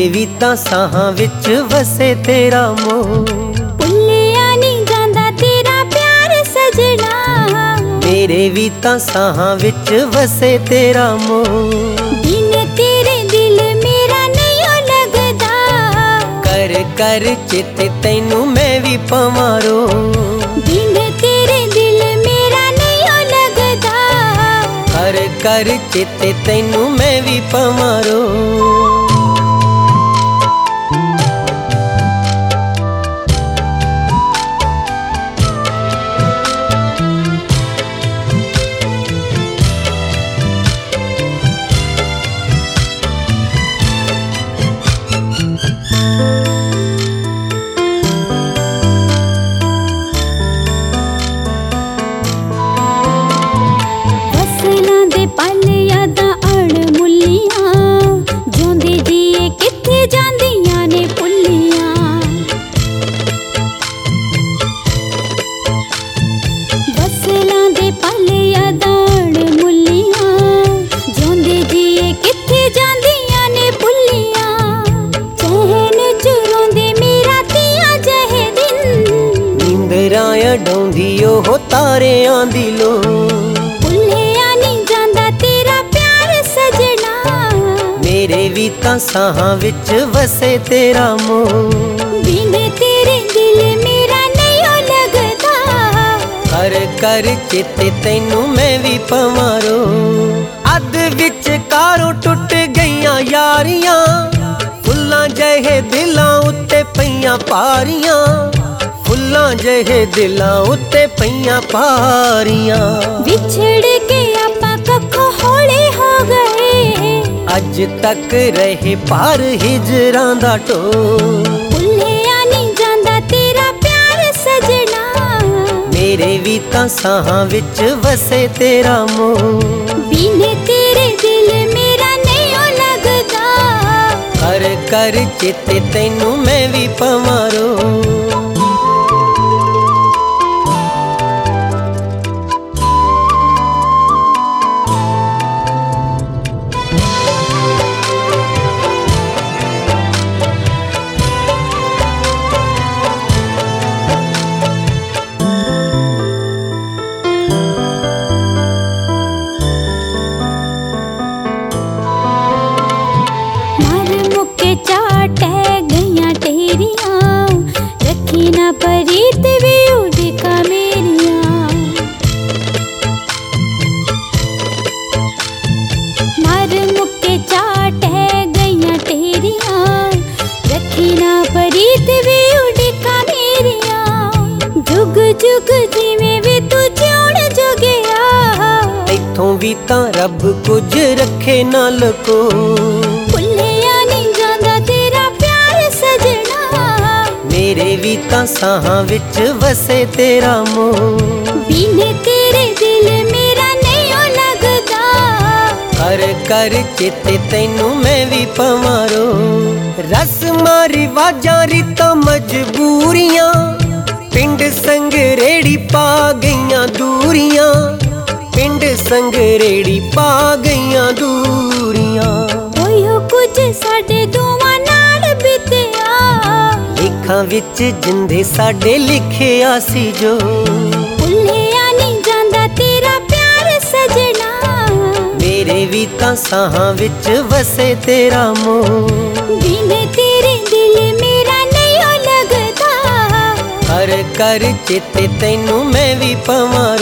ਵੀ ਤਾਂ ਸਾਹਾਂ ਵਿੱਚ ਵਸੇ ਤੇਰਾ ਮੋਹ। ਭੁੱਲਿਆ ਨਹੀਂ ਜਾਂਦਾ ਤੇਰਾ ਪਿਆਰ ਸਜਣਾ, ਮੇਰੇ ਵੀ ਤਾਂ ਸਾਹਾਂ ਵਿੱਚ ਵਸੇ ਤੇਰਾ ਮੋਹ। ਬਿਨ ਤੇਰੇ ਦਿਲ ਮੇਰਾ ਨਹੀਂ ਓ ਲੱਗਦਾ, ਕਰ ਕਰ ਚਿੱਤ ਤੈਨੂੰ ਮੈਂ ਵੀ ਪਵਾਂ ਰੋ। ਬਿਨ ਤੇਰੇ ਦਿਲ ਮੇਰਾ ਨਹੀਂ ਓ ਲੱਗਦਾ, ਕਰ ਕਰ ਚਿੱਤ ਤੈਨੂੰ ਮੈਂ ਵੀ ਪਵਾਂ ਰੋ। ਫਸਲਾਂ ਦੇ ਪਲ ਯਾਦਾਂ ਅਣਮੁੱਲੀਆਂ, ਜਿਉਂਦੇ ਜੀਏ ਕਿੱਥੇ ਜਾਂਦੀਆਂ ਨੇ ਭੁੱਲੀਆਂ। ਫਸਲਾਂ ਦੇ ਪਲ ਯਾਦਾਂ ਅਣਮੁੱਲੀਆਂ, ਜਿਉਂਦੇ ਜੀਏ ਕਿੱਥੇ ਜਾਂਦੀਆਂ ਨੇ ਭੁੱਲੀਆਂ। ਚੈਨ ਚੁਰਾਉਂਦੇ ਮੇਰਾ ਤੀਆਂ ਜਿਹੇ ਦਿਨ, ਨੀਂਦਰਾਂ ਅਡਾਉਂਦੀ ਉਹ ਤਾਰਿਆਂ ਦੀ ਲੋ। ਭੁੱਲਿਆ ਨਹੀਂ ਜਾਂਦਾ ਤੇਰਾ ਪਿਆਰ ਸਜਣਾ, ਮੇਰੇ ਵੀ ਤਾਂ ਸਾਹਾਂ ਵਿੱਚ ਵਸੇ ਤੇਰਾ ਮੋਹ। ਬਿਨ ਤੇਰੇ ਦਿਲ ਮੇਰਾ ਨਹੀਂ ਓ ਲੱਗਦਾ, ਕਰ ਕਰ ਚਿੱਤ ਤੈਨੂੰ ਮੈਂ ਵੀ ਪਵਾਂ ਰੋ। ਅੱਧ ਵਿੱਚ ਕਾਰੋਂ ਟੁੱਟ ਗਈਆਂ ਯਾਰੀਆਂ, ਫੁੱਲਾਂ ਜਿਹੇ ਦਿਲਾਂ ਉੱਤੇ ਪਈਆਂ ਪਾਰੀਆਂ। ਫੁੱਲਾਂ ਜਿਹੇ ਦਿਲਾਂ ਉੱਤੇ ਪਈਆਂ ਪਾਰੀਆਂ। ਵਿਛੜ ਕੇ ਆਪਾਂ ਕੱਖੋਂ ਹੌਲੇ ਹੋ ਗਏ, ਅੱਜ ਤੱਕ ਰਹੇ ਪਾਰ ਹਿਜਰਾਂ ਦਾ ਢੋਹ। ਭੁੱਲਿਆ ਨਹੀਂ ਜਾਂਦਾ ਤੇਰਾ ਪਿਆਰ ਸਜਣਾ, ਮੇਰੇ ਵੀ ਤਾਂ ਸਾਹਾਂ ਵਿੱਚ ਵਸੇ ਤੇਰਾ ਮੋਹ। ਬਿਨ ਤੇਰੇ ਦਿਲ ਮੇਰਾ ਨਹੀਂ ਓ ਲੱਗਦਾ, ਕਰ ਕਰ ਚਿੱਤ ਤੈਨੂੰ ਮੈਂ ਵੀ ਪਵਾਂ ਰੋ। ਮਰ ਮੁੱਕੇ ਝਾਟੇ ਗਈਆਂ ਢੇਰੀਆਂ, ਰੱਖੀ ਨਾ ਪਰੀਤ ਵੀ ਉਡਿਕਾ ਮੇਰੀਆਂ। ਮਰ ਮੁੱਕੇ ਝਾਟੇ ਗਈਆਂ ਢੇਰੀਆਂ, ਰੱਖੀ ਨਾ ਪਰੀਤ ਵੀ ਉਡਿਕਾ ਮੇਰੀਆਂ। ਜੁਗ ਜੁਗ ਜਿਵੇਂ ਵੀ ਤੂੰ ਜਿਉਣ ਜੋਗਿਆ, ਇੱਥੋਂ ਵੀ ਤਾਂ ਰੱਬ ਕੁਝ ਰੱਖੇ ਨਾ ਲਕੋ। ਭੁੱਲਿਆ ਨਹੀਂ ਜਾਂਦਾ ਤੇਰਾ ਪਿਆਰ ਸਜਣਾ, ਮੇਰੇ ਵੀ ਤਾਂ ਸਾਹਾਂ ਵਿੱਚ ਵਸੇ ਤੇਰਾ ਮੋਹ। ਬਿਨ ਤੇਰੇ ਦਿਲ ਮੇਰਾ ਨਹੀਂ ਓ ਲੱਗਦਾ, ਕਰ ਕਰ ਚਿੱਤ ਤੈਨੂੰ ਮੈਂ ਵੀ ਪਵਾਂ ਰੋ। ਰਸਮਾਂ ਰਿਵਾਜਾਂ ਰੀਤਾਂ ਮਜਬੂਰੀਆਂ, ਪਿੰਡ ਸੰਗਰੇੜੀ ਪਾ ਗਈਆਂ ਦੂਰੀਆਂ। ਪਿੰਡ ਸੰਗਰੇੜੀ ਪਾ ਗਈਆਂ ਦੂਰੀਆਂ। ਹੋਇਓ ਕੁਝ ਸਾਡੇ ਦੋਵਾਂ ਨਾਲ ਬੀਤਿਆ, ਲੇਖਾਂ ਵਿੱਚ ਜਿੰਦੇ ਸਾਡੇ ਲਿਖਿਆ ਸੀ ਜੋ। ਭੁੱਲਿਆ ਨਹੀਂ ਜਾਂਦਾ ਤੇਰਾ ਪਿਆਰ ਸਜਣਾ, ਮੇਰੇ ਵੀ ਤਾਂ ਸਾਹਾਂ ਵਿੱਚ ਵਸੇ ਤੇਰਾ ਮੋਹ। ਬਿਨ ਤੇਰੇ ਦਿਲ ਮੇਰਾ ਨਹੀਂ ਓ ਲੱਗਦਾ, ਕਰ ਕਰ ਚਿੱਤ ਤੈਨੂੰ ਮੈਂ ਵੀ ਪਵਾਂ